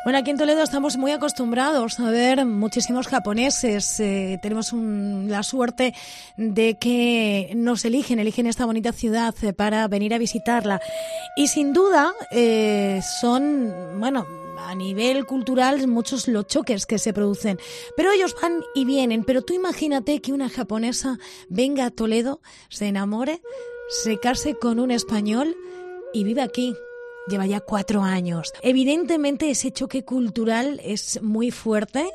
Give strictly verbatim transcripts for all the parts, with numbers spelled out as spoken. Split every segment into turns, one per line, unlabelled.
Bueno, aquí en Toledo estamos muy acostumbrados a ver muchísimos japoneses. Eh, tenemos un, la suerte de que nos eligen, eligen esta bonita ciudad eh, para venir a visitarla. Y sin duda eh, son, bueno, a nivel cultural muchos los choques que se producen. Pero ellos van y vienen. Pero tú imagínate que una japonesa venga a Toledo, se enamore, se case con un español y vive aquí. Lleva ya cuatro años. Evidentemente ese choque cultural es muy fuerte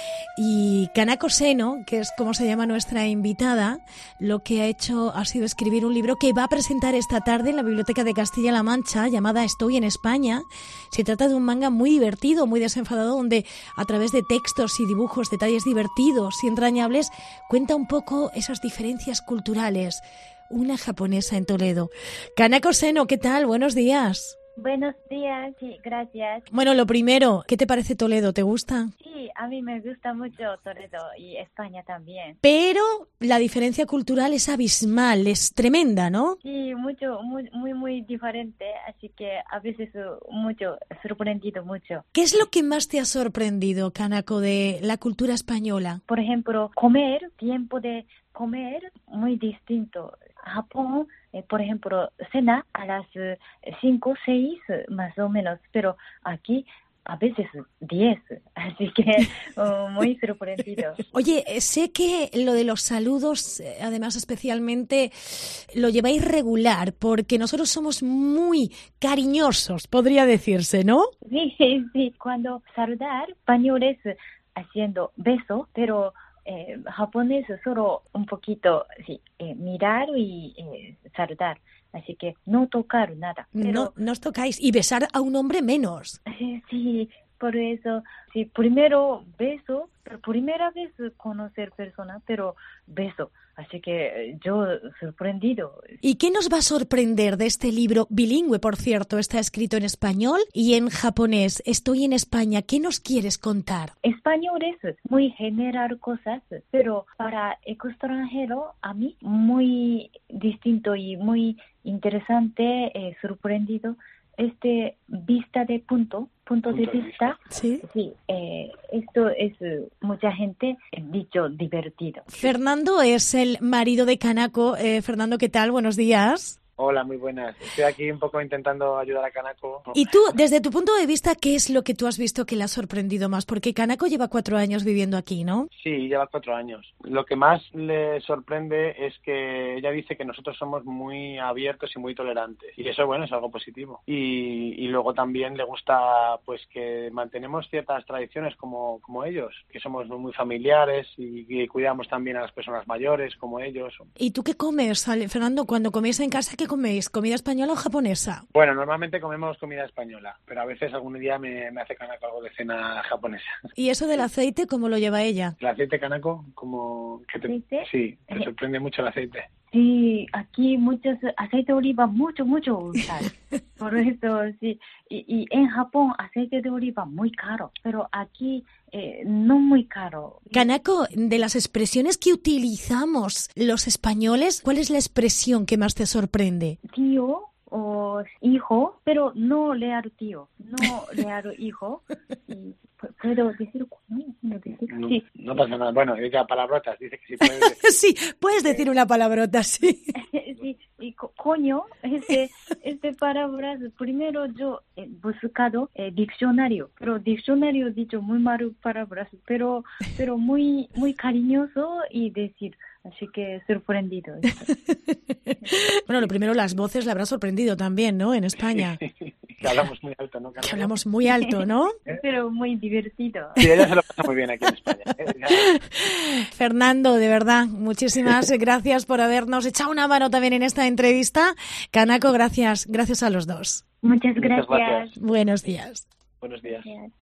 y Kanako Seno, que es como se llama nuestra invitada, lo que ha hecho ha sido escribir un libro que va a presentar esta tarde en la Biblioteca de Castilla-La Mancha, llamada Estoy en España. Se trata de un manga muy divertido, muy desenfadado, donde a través de textos y dibujos, detalles divertidos y entrañables, cuenta un poco esas diferencias culturales. Una japonesa en Toledo. Kanako Seno, ¿qué tal? Buenos días.
Buenos días, sí, gracias.
Bueno, lo primero, ¿qué te parece Toledo? ¿Te gusta?
Sí, a mí me gusta mucho Toledo y España también.
Pero la diferencia cultural es abismal, es tremenda, ¿no?
Sí, mucho, muy, muy, muy diferente, así que a veces mucho, sorprendido mucho.
¿Qué es lo que más te ha sorprendido, Kanako, de la cultura española?
Por ejemplo, comer, tiempo de comer, muy distinto. Japón, eh, por ejemplo, cena a las cinco, seis más o menos, pero aquí a veces diez, así que oh, muy sorprendido.
Oye, sé que lo de los saludos, además especialmente, lo lleváis regular, porque nosotros somos muy cariñosos, podría decirse, ¿no?
Sí, sí, sí. Cuando saludar, españoles haciendo beso, pero Eh, japonés solo un poquito, sí, eh, mirar y eh, saludar, así que no tocar nada. Pero,
no, no os tocáis, y besar a un hombre menos.
Eh, sí, por eso, sí, primero beso, pero primera vez conocer persona, pero beso, así que yo sorprendido.
¿Y qué nos va a sorprender de este libro bilingüe, por cierto? Está escrito en español y en japonés. Estoy en España. ¿Qué nos quieres contar?
Español es muy general cosas, pero para extranjero a mí muy distinto y muy interesante, eh, sorprendido. Este vista de punto, punto, punto de, de vista,
sí,
sí eh, esto es mucha gente dicho divertido.
Fernando es el marido de Kanako. Eh, Fernando, ¿qué tal? Buenos días.
Hola, muy buenas. Estoy aquí un poco intentando ayudar a Kanako.
Y tú, desde tu punto de vista, ¿qué es lo que tú has visto que le ha sorprendido más? Porque Kanako lleva cuatro años viviendo aquí, ¿no?
Sí, lleva cuatro años. Lo que más le sorprende es que ella dice que nosotros somos muy abiertos y muy tolerantes. Y eso, bueno, es algo positivo. Y, y luego también le gusta pues que mantenemos ciertas tradiciones como, como ellos, que somos muy familiares y que cuidamos también a las personas mayores como ellos.
¿Y tú qué comes, Fernando, cuando coméis en casa? ¿Qué coméis? ¿Comida española o japonesa?
Bueno, normalmente comemos comida española, pero a veces algún día me, me hace Kanako algo de cena japonesa.
¿Y eso del aceite, cómo lo lleva ella?
¿El aceite, Kanako? Como que te...
¿Aceite?
Sí, te sorprende mucho el aceite.
Sí, aquí muchos aceite de oliva, mucho, mucho usar. Por eso, sí. Y, y en Japón, aceite de oliva muy caro, pero aquí eh, no muy caro.
Kanako, de las expresiones que utilizamos los españoles, ¿cuál es la expresión que más te sorprende?
Tío o hijo, pero no leal tío, no leal hijo. Y, ¿puedo decir? ¿No? ¿No, decir?
No,
sí.
no pasa nada. Bueno, diga palabrotas, dice que sí puedes decir.
Sí, puedes decir una palabrota, sí.
Sí, y co- coño, este, este palabras, primero yo he buscado eh, diccionario, pero diccionario dicho muy mal palabras, pero, pero muy, muy cariñoso y decir, así que sorprendido.
Bueno, lo primero, las voces le habrá sorprendido también, ¿no? En España.
Que hablamos muy alto, ¿no?
Que hablamos muy alto, ¿no?
Pero muy divertido.
Sí, ella se lo pasa muy bien aquí en España.
Fernando, de verdad, muchísimas gracias por habernos echado una mano también en esta entrevista. Kanako, gracias, gracias a los dos.
Muchas
Muchas
gracias.
gracias.
Buenos días.
Buenos días.
Gracias.